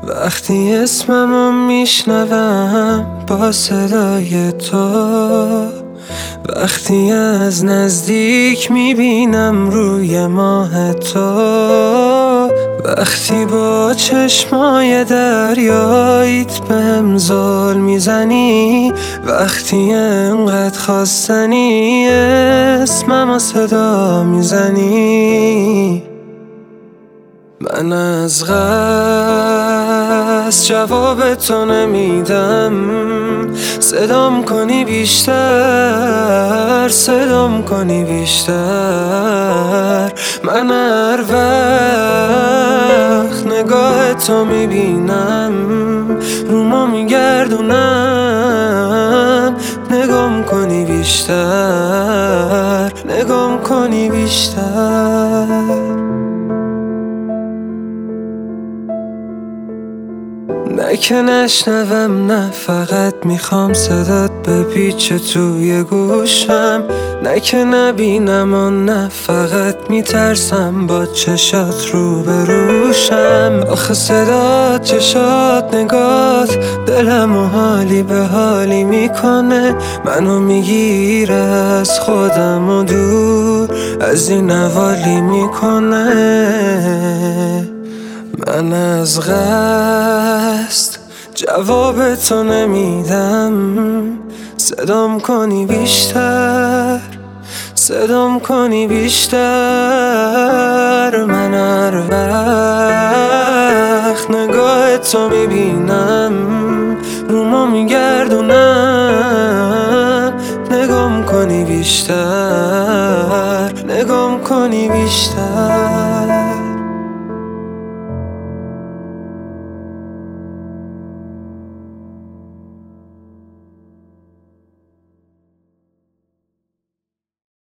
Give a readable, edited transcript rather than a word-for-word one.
وقتی اسممو میشنوم با صدای تو، وقتی از نزدیک میبینم روی ماه تو، وقتی با چشمای دریاییت بهم زل میزنی، وقتی انقدر خواستنی اسممو صدا میزنی، من از قصد جواب تو نمیدم. صدام کنی بیشتر، صدام کنی بیشتر. من هر وقت نگاه تو میبینم رومو میگردونم. نگام کنی بیشتر، نگام کنی بیشتر. نه که نشنوم، نه فقط میخوام صدات بپیچه توی گوشم. نه که نبینم و نه فقط میترسم با چشات رو بروشم. آخه صدات، چشات، نگات دلم و حالی به حالی میکنه. منو میگیره از خودم و دور از این حوالی میکنه. من از قصد جواب تو نمیدم. صدام کنی بیشتر، صدام کنی بیشتر. من هر وقت نگاه تو میبینم رومو میگردونم. نگام کنی بیشتر، نگام کنی بیشتر.